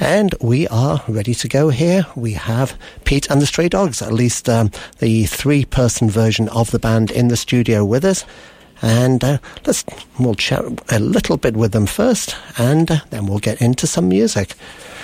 And we are ready to go here. We have Pete and the Stray Dogs, at least the three-person version of the band in the studio with us. And we'll chat a little bit with them first, and then we'll get into some music.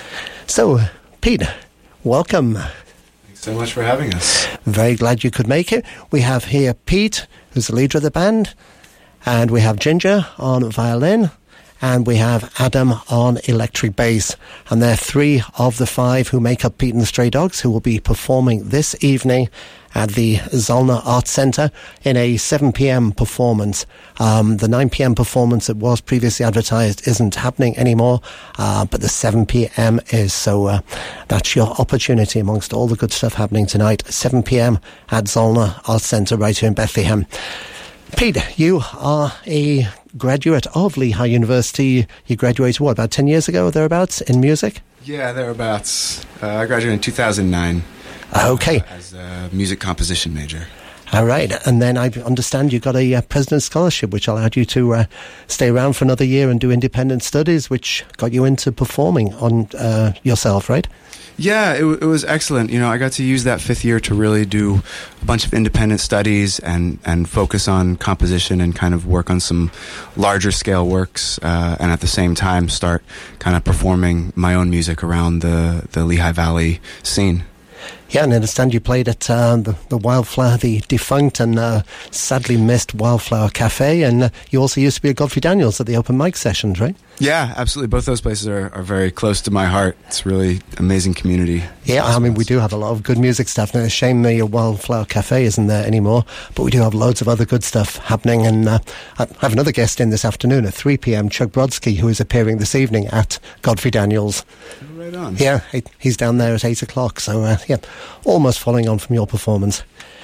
So, Pete, welcome. Thanks so much for having us. Very glad you could make it. We have here Pete, who's the leader of the band, and we have Ginger on violin, and we have Adam on electric bass. And they're three of the five who make up Pete and the Stray Dogs, who will be performing this evening at the Zollner Arts Centre in a 7 p.m. performance. The 9 p.m. performance that was previously advertised isn't happening anymore, but the 7 p.m. is, so that's your opportunity amongst all the good stuff happening tonight. 7 p.m. at Zollner Arts Centre right here in Bethlehem. Pete, you are a graduate of Lehigh University. You graduated, about 10 years ago or thereabouts in music? Yeah, thereabouts. I graduated in 2009. Okay. As a music composition major. All right. And then I understand you got a President's Scholarship, which allowed you to stay around for another year and do independent studies, which got you into performing on yourself, right? Yeah, it was excellent. I got to use that fifth year to really do a bunch of independent studies and focus on composition and kind of work on some larger scale works, and at the same time start kind of performing my own music around the Lehigh Valley scene. Yeah, and I understand you played at the Wildflower, the defunct and sadly missed Wildflower Cafe, and you also used to be at Godfrey Daniels at the open mic sessions, right? Yeah, absolutely. Both those places are very close to my heart. It's really amazing community. Yeah, I mean, we do have a lot of good music stuff. Now, it's a shame the Wildflower Cafe isn't there anymore, but we do have loads of other good stuff happening. And I have another guest in this afternoon at 3 p.m, Chuck Brodsky, who is appearing this evening at Godfrey Daniels. Right on. Yeah, he's down there at 8 o'clock, so yeah, almost following on from your performance.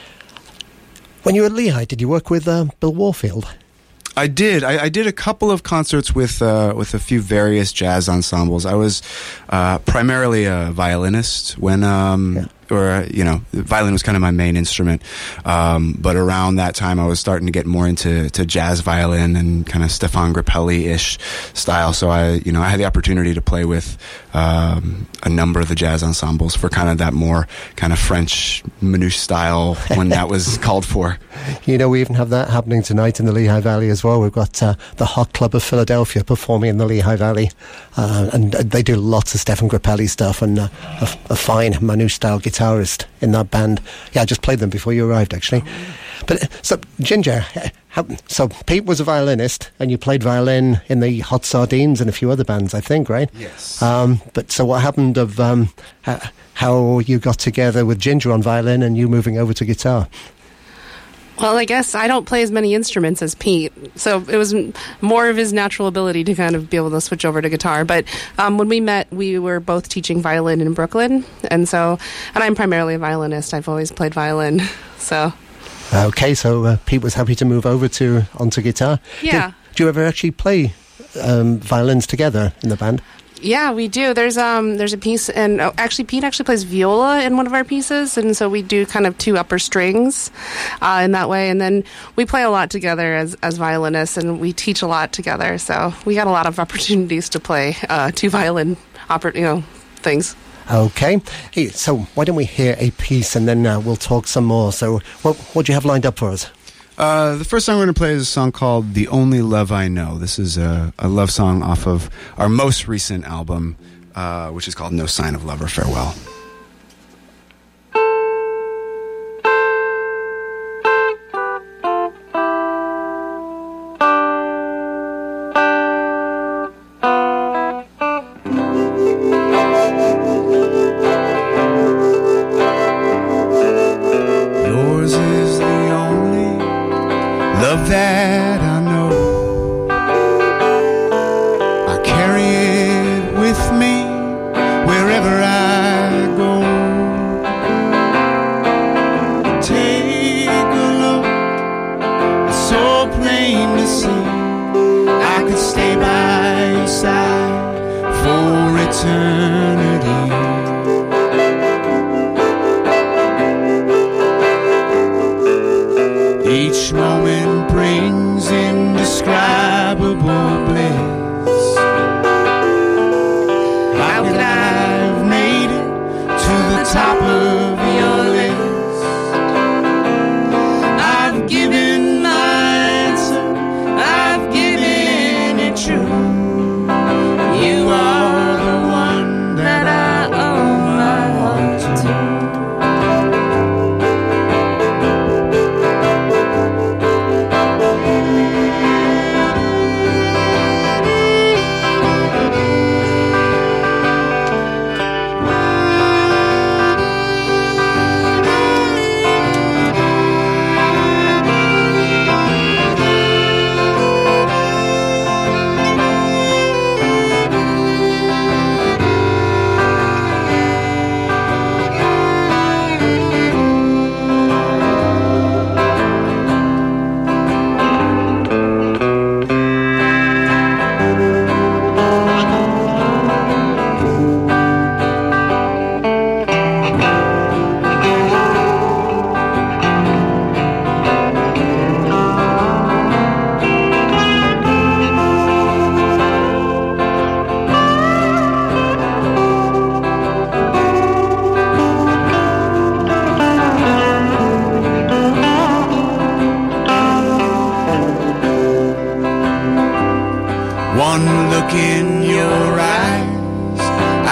When you were at Lehigh, did you work with Bill Warfield? I did. I did a couple of concerts with a few various jazz ensembles. I was primarily a violinist when, violin was kind of my main instrument. But around that time, I was starting to get more into jazz violin and kind of Stefan Grappelli-ish style. So I had the opportunity to play with a number of the jazz ensembles for kind of that more kind of French Manouche style when that was called for. We even have that happening tonight in the Lehigh Valley as well. We've got the Hot Club of Philadelphia performing in the Lehigh Valley, and they do lots of Stefan Grappelli stuff, and a fine Manouche-style guitarist in that band. Yeah, I just played them before you arrived, actually. But so, Ginger, so Pete was a violinist, and you played violin in the Hot Sardines and a few other bands, I think, right? Yes. But so what happened of how you got together with Ginger on violin and you moving over to guitar? Well, I guess I don't play as many instruments as Pete, so it was more of his natural ability to kind of be able to switch over to guitar. But when we met, we were both teaching violin in Brooklyn, and I'm primarily a violinist. I've always played violin, so. Okay, so Pete was happy to move over onto guitar. Yeah. Did you ever actually play violins together in the band? Yeah, we do. There's a piece, and actually Pete actually plays viola in one of our pieces, and so we do kind of two upper strings in that way, and then we play a lot together as violinists, and we teach a lot together. So we got a lot of opportunities to play two violin things. Okay, hey, so why don't we hear a piece, and then we'll talk some more. So what do you have lined up for us? The first song we're going to play is a song called The Only Love I Know. This is a love song off of our most recent album, which is called No Sign of Love or Farewell. That I know, I carry it with me wherever I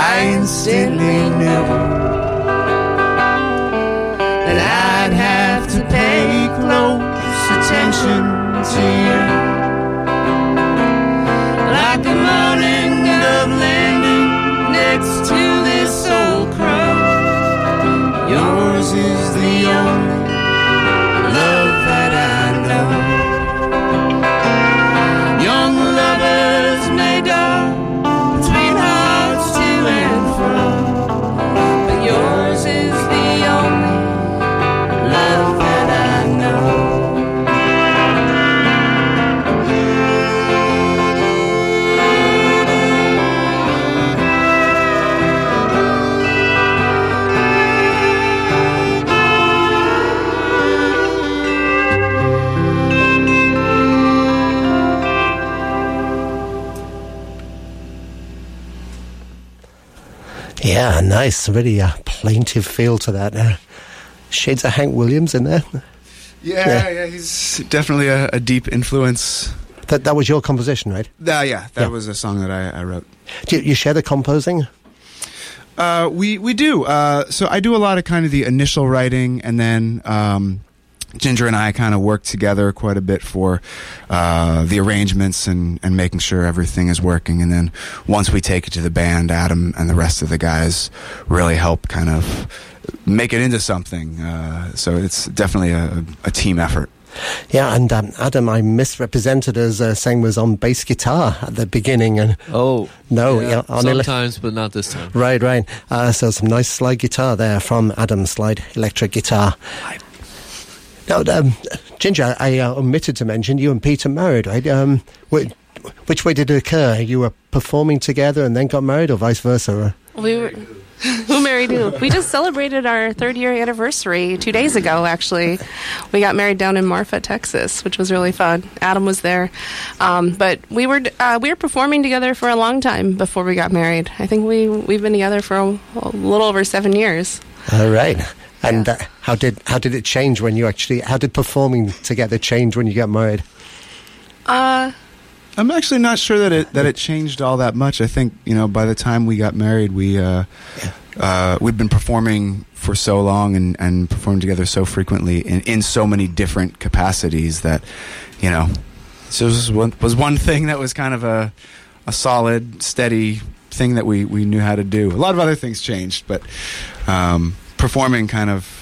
I instantly knew that I'd have to pay close attention to you. Like the morning of landing next to this old crow, yours is the only love that I know. Young lovers may go between hearts to and fro, but yours is the only love that I know. Yeah, nice. Really plaintive feel to that. Shades of Hank Williams in there. Yeah, he's definitely a deep influence. That was your composition, right? That was a song that I wrote. Do you share the composing? We do. So I do a lot of kind of the initial writing, and then Ginger and I kind of work together quite a bit for the arrangements and making sure everything is working. And then once we take it to the band, Adam and the rest of the guys really help kind of make it into something. So it's definitely a team effort. Yeah, and Adam, I misrepresented as saying was on bass guitar at the beginning. And sometimes, but not this time. Right. So some nice slide guitar there from Adam, slide electric guitar. Now, Ginger, I omitted to mention you and Pete are married, right? Which way did it occur? You were performing together and then got married, or vice versa? We were... Who married who? We just celebrated our 3rd-year anniversary 2 days ago, actually. We got married down in Marfa, Texas, which was really fun. Adam was there. But we were performing together for a long time before we got married. I think we've been together for a little over 7 years. All right. And how did it change when you how did performing together change when you got married? I'm actually not sure that it changed all that much. I think, by the time we got married, we'd been performing for so long and performed together so frequently in so many different capacities that, so this was one thing that was kind of a solid, steady thing that we knew how to do. A lot of other things changed, but performing kind of,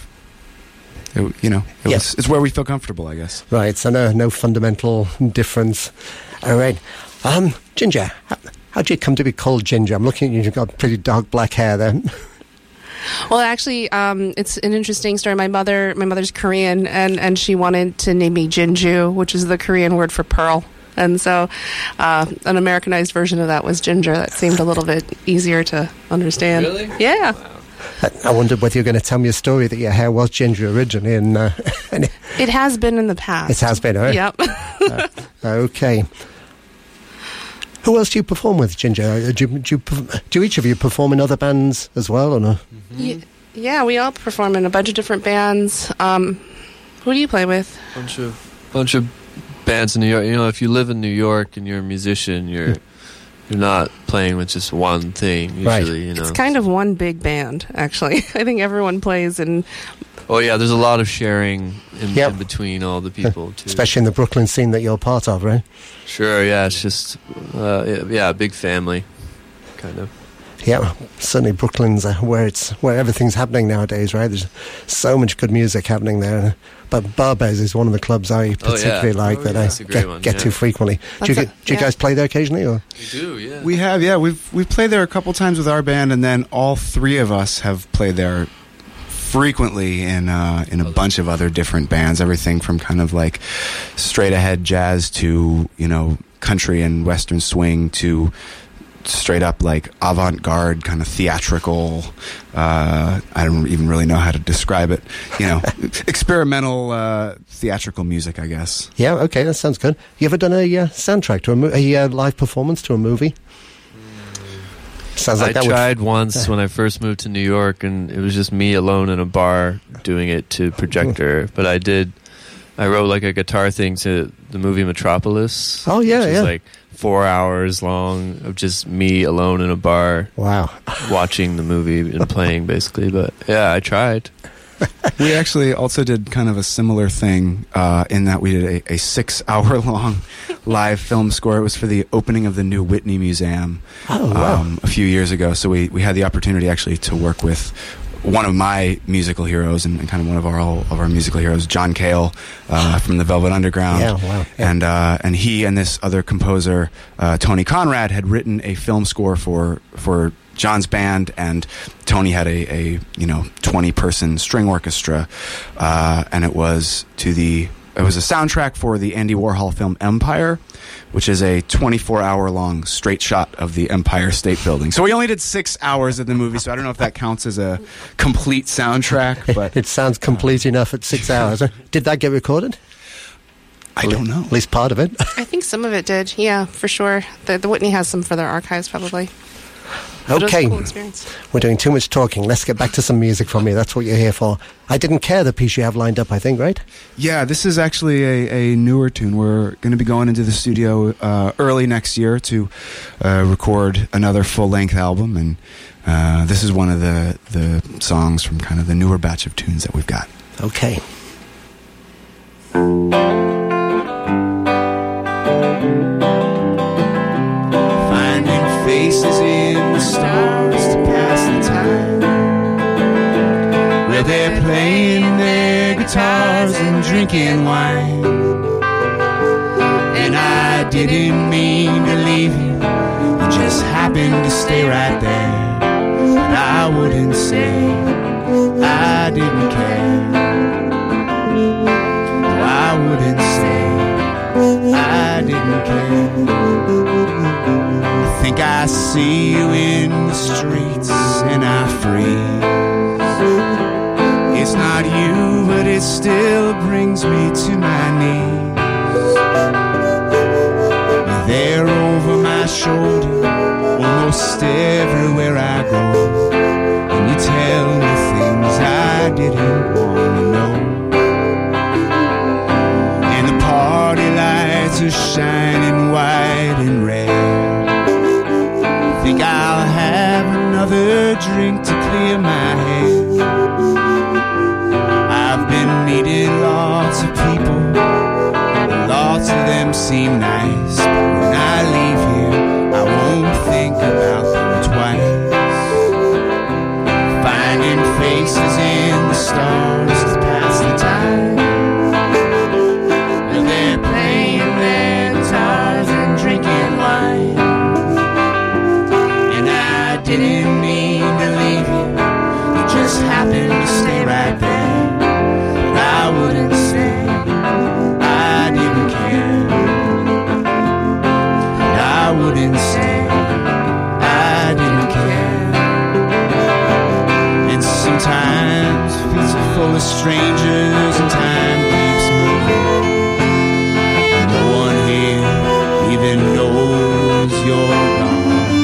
it's where we feel comfortable, I guess. Right, so no fundamental difference. All right. Ginger, how'd you come to be called Ginger? I'm looking at you, you've got pretty dark black hair there. Well, actually, it's an interesting story. My mother's Korean, and she wanted to name me Jinju, which is the Korean word for pearl. And so an Americanized version of that was Ginger. That seemed a little bit easier to understand. Really? Yeah. Wow. I wondered whether you're going to tell me a story that your hair was ginger originally. It has been in the past. It has been, right? Yep. Okay. Who else do you perform with, Ginger? Do each of you perform in other bands as well, or no? Mm-hmm. Yeah, we all perform in a bunch of different bands. Who do you play with? Bunch of bands in New York. If you live in New York and you're a musician, you're not playing with just one thing usually. Right. It's kind of one big band, actually. I think everyone plays in. Oh yeah, there's a lot of sharing in between all the people too. Especially in the Brooklyn scene that you're part of, right? Sure, yeah, it's just a big family, kind of. Yeah, certainly Brooklyn's where everything's happening nowadays, right? There's so much good music happening there. But Barbez is one of the clubs I particularly like that I get to frequently. Do you guys play there occasionally? Or? We do, yeah. We have, yeah. We've played there a couple times with our band, and then all three of us have played there frequently in a bunch of other different bands. Everything from kind of like straight ahead jazz to country and western swing to straight up like avant-garde kind of theatrical, I don't even really know how to describe it, experimental theatrical music, I guess. Yeah, okay, that sounds good. You ever done a soundtrack to a live performance to a movie? Sounds like I tried once when I first moved to New York, and it was just me alone in a bar doing it to projector. But I wrote like a guitar thing to the movie Metropolis. Oh yeah, which is like 4 hours long of just me alone in a bar Wow. watching the movie and playing, basically. But yeah, I tried. We actually also did kind of a similar thing in that we did a 6-hour-long live film score. It was for the opening of the new Whitney Museum a few years ago. So we had the opportunity actually to work with one of my musical heroes and kind of one of our musical heroes, John Cale from the Velvet Underground. Yeah, wow. Yeah. And he and this other composer, Tony Conrad, had written a film score for John's band, and Tony had a 20-person string orchestra, and it was a soundtrack for the Andy Warhol film Empire, which is a 24-hour-long straight shot of the Empire State Building. So we only did 6 hours of the movie, so I don't know if that counts as a complete soundtrack, but It sounds complete enough at 6 hours. Did that get recorded? I don't know. At least part of it. I think some of it did. Yeah, for sure. The Whitney has some for their archives, probably. But it was a Okay. cool experience. We're doing too much talking. Let's get back to some music from you. That's what you're here for. I Didn't Care, the piece you have lined up, I think, right? Yeah, this is actually a newer tune. We're going to be going into the studio early next year to record another full-length album, and this is one of the songs from kind of the newer batch of tunes that we've got. Okay. Finding faces in the stars to pass the time, where they're playing their guitars and drinking wine. And I didn't mean to leave you, you just happened to stay right there. But I wouldn't say I didn't care. No, I wouldn't say I didn't care. I think I see you in the streets and I freeze. It's not you, but it still brings me to my knees. You're there over my shoulder, almost everywhere I go, and you tell me things I didn't want to know. And the party lights are shining white and red. Think I'll have another drink to clear my head. I've been meeting lots of people, lots of them seem nice, but when I leave here I won't think about them twice. Finding faces in the stars to pass the time, and they're playing their guitars and drinking wine. And I didn't mean to leave you, you just happened to stay right there. But I wouldn't say I didn't care. And I wouldn't say I didn't care. And sometimes feet are full of strangers and time keeps moving. No one here even knows you're gone.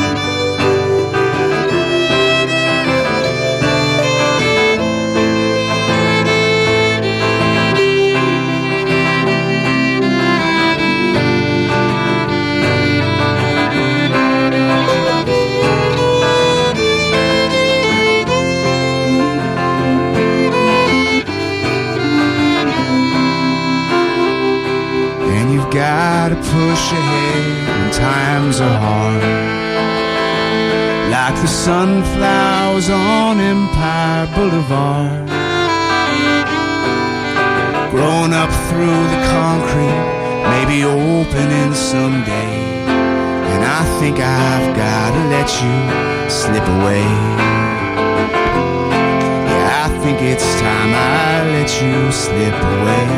And you've gotta push ahead when times are hard, like the sunflowers on Empire Boulevard. Growing up through the concrete, maybe opening someday. And I think I've gotta let you slip away. Yeah, I think it's time I let you slip away.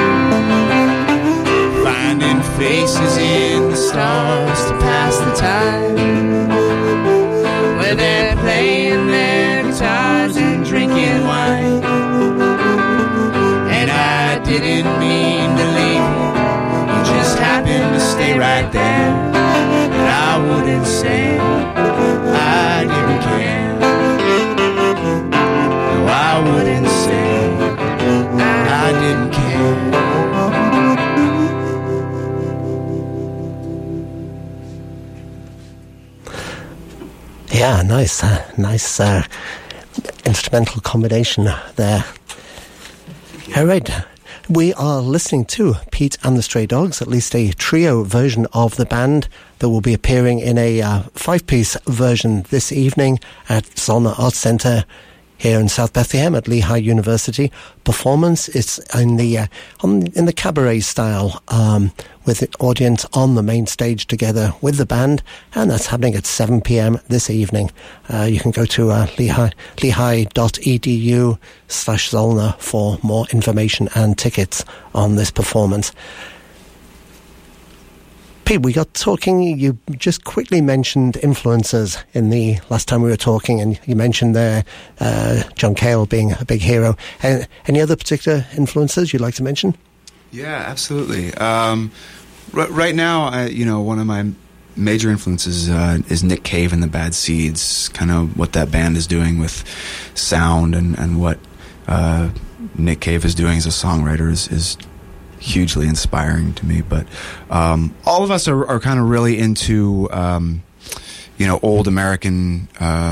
Finding faces in the stars to pass the time, where they're playing their guitars and drinking wine. And I didn't mean to leave you, you just happened to stay right there. And I wouldn't say I didn't care. No, I wouldn't say I didn't care. nice instrumental combination there. All right. We are listening to Pete and the Stray Dogs, at least a trio version of the band that will be appearing in a 5-piece version this evening at Zollner Arts Centre here in South Bethlehem at Lehigh University. Performance is in the cabaret style, with the audience on the main stage together with the band, and that's happening at 7 p.m. this evening. You can go to lehigh.edu/Zollner for more information and tickets on this performance. Pete, we got talking, you just quickly mentioned influences in the last time we were talking, and you mentioned there John Cale being a big hero. Any other particular influences you'd like to mention? Yeah, absolutely. Right now, one of my major influences is Nick Cave and the Bad Seeds, kind of what that band is doing with sound, and what Nick Cave is doing as a songwriter is hugely inspiring to me. But all of us are kind of really into old American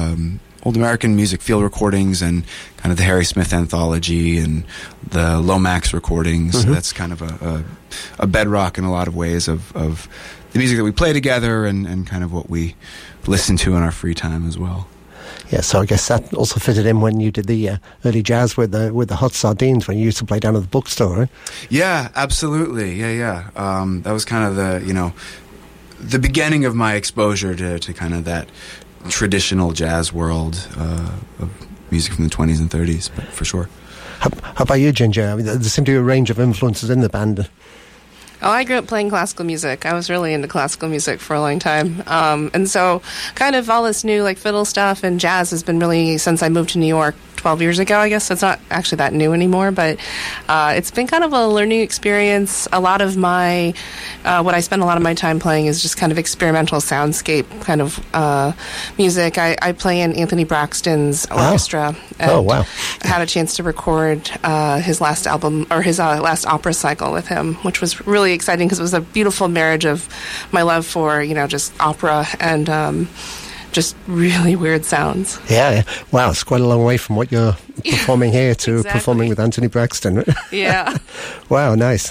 music, field recordings, and kind of the Harry Smith anthology and the Lomax recordings. Mm-hmm. So that's kind of a bedrock in a lot of ways of the music that we play together, and kind of what we listen to in our free time as well. Yeah, so I guess that also fitted in when you did the early jazz with the Hot Sardines, when you used to play down at the bookstore, right? Yeah, absolutely. Yeah. That was kind of the beginning of my exposure to kind of that traditional jazz world of music from the 20s and 30s, but for sure. How about you, Ginger? I mean, there seemed to be a range of influences in the band. Oh, I grew up playing classical music. I was really into classical music for a long time. And so kind of all this new like fiddle stuff and jazz has been really, since I moved to New York 12 years ago, I guess. It's not actually that new anymore, but it's been kind of a learning experience. A lot of my, what I spend a lot of my time playing is just kind of experimental soundscape kind of music. I play in Anthony Braxton's orchestra. Oh, wow. I had a chance to record his last album, or his last opera cycle with him, which was really exciting because it was a beautiful marriage of my love for, just opera and just really weird sounds. Yeah. Wow, it's quite a long way from what you're performing here to Exactly. performing with Anthony Braxton. Yeah. Wow, nice.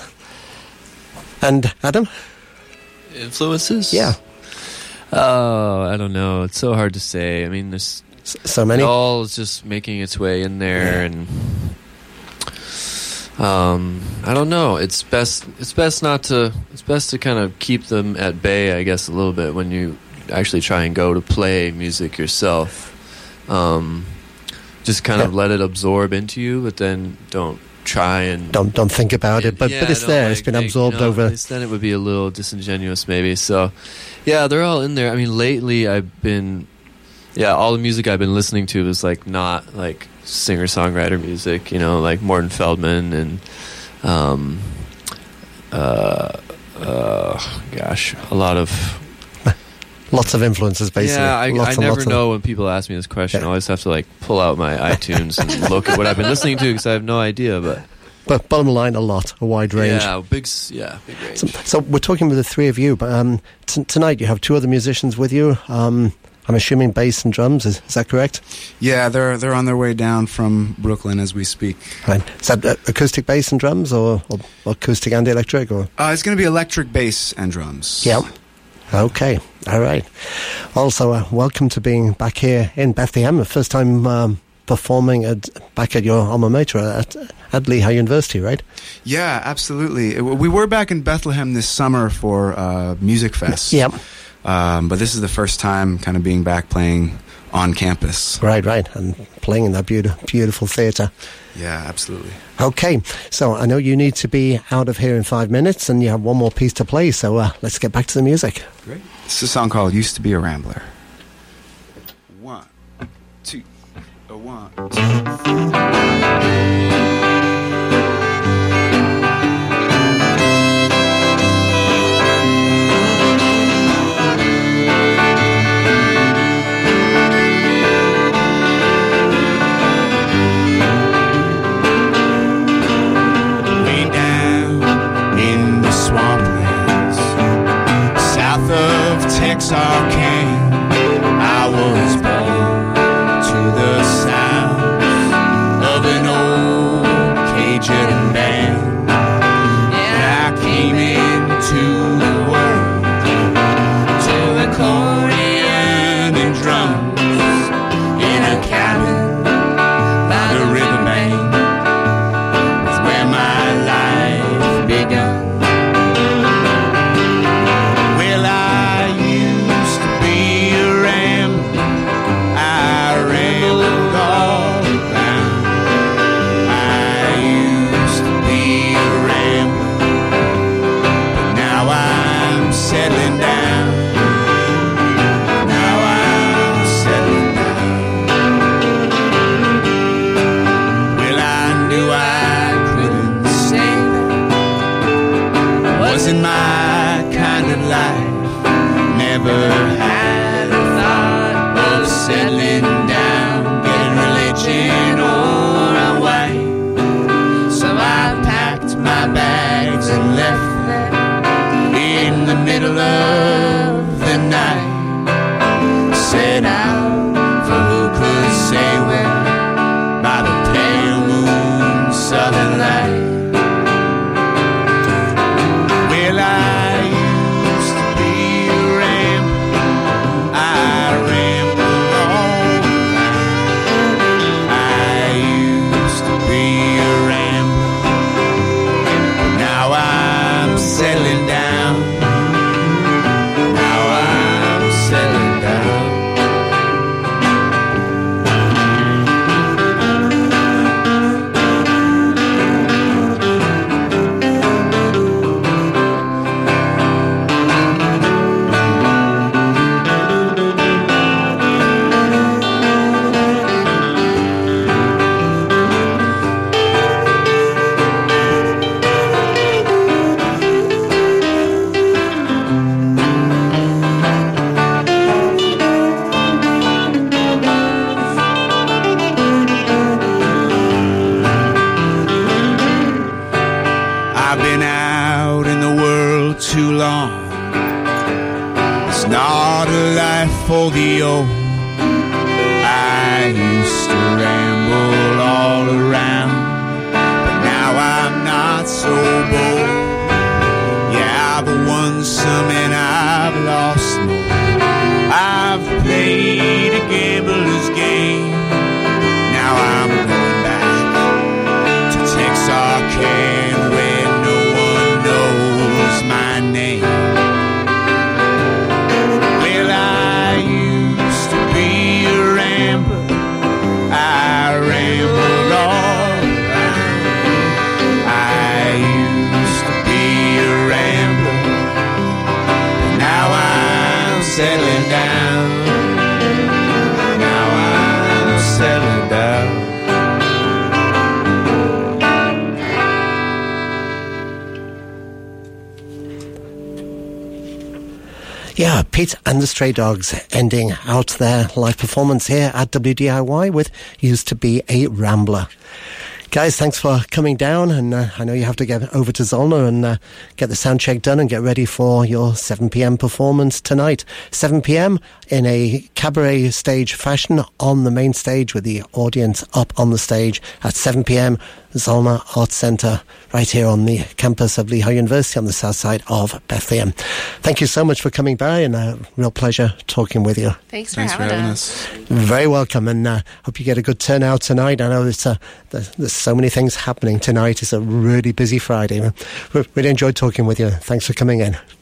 And Adam? Influences? Yeah. Oh, I don't know. It's so hard to say. I mean, there's So many? it all is just making its way in there, and I don't know. It's best to kind of keep them at bay, I guess, a little bit when you actually try and go to play music yourself. Just kind of let it absorb into you, but then don't try and Don't think about it, but it's don't, there. It's been absorbed over. At least then it would be a little disingenuous, maybe. So, yeah, they're all in there. I mean, lately I've been, all the music I've been listening to is like not like singer-songwriter music, like Morton Feldman and a lot of. Lots of influences, basically. Yeah, I Lots and never lots of- know when people ask me this question. I always have to like pull out my iTunes and look at what I've been listening to because I have no idea. But bottom line, a wide range. big range. So we're talking with the three of you, but tonight you have two other musicians with you. I'm assuming bass and drums. Is that correct? Yeah, they're on their way down from Brooklyn as we speak. Right. Is that acoustic bass and drums, or acoustic and electric, or? It's going to be electric bass and drums. Yeah. Okay. All right. Also, welcome to being back here in Bethlehem. The first time performing back at your alma mater at Lehigh University, right? Yeah, absolutely. We were back in Bethlehem this summer for Music Fest. Yeah. But this is the first time kind of being back playing on campus. Right. And playing in that beautiful theatre. Yeah, absolutely. Okay, so I know you need to be out of here in 5 minutes, and you have one more piece to play, so let's get back to the music. Great. This is a song called Used to Be a Rambler. 1, 2, 1, 2. Texarkana, I was born. the middle of the night, set out for who could say where, by the pale moon's southern light. Well, I used to be a rambler, I ramble all night. I used to be a rambler, but now I'm settling down. Now I'm settling down. I've been out in the world too long. It's not a life for the old. I used to ramble all around, but now I'm not so bold. Yeah, I've won some and I've lost more. I've played a gambler's game. Now I'm going back to Texarkana, where no one knows my name. Well, I used to be a rambler, I rambled all around. I used to be a rambler, but now I'm settling down. Now I'm settling down. Yeah, Pete and the Stray Dogs ending out their live performance here at WDIY with Used to Be a Rambler. Guys, thanks for coming down, and I know you have to get over to Zollner and get the sound check done and get ready for your 7 p.m. performance tonight. 7 p.m. in a cabaret stage fashion on the main stage with the audience up on the stage at 7 p.m. Zollner Arts Centre, right here on the campus of Lehigh University on the south side of Bethlehem. Thank you so much for coming by, and a real pleasure talking with you. Thanks for having us. Very welcome, and hope you get a good turnout tonight. I know there's so many things happening tonight. It's a really busy Friday. We really enjoyed talking with you. Thanks for coming in.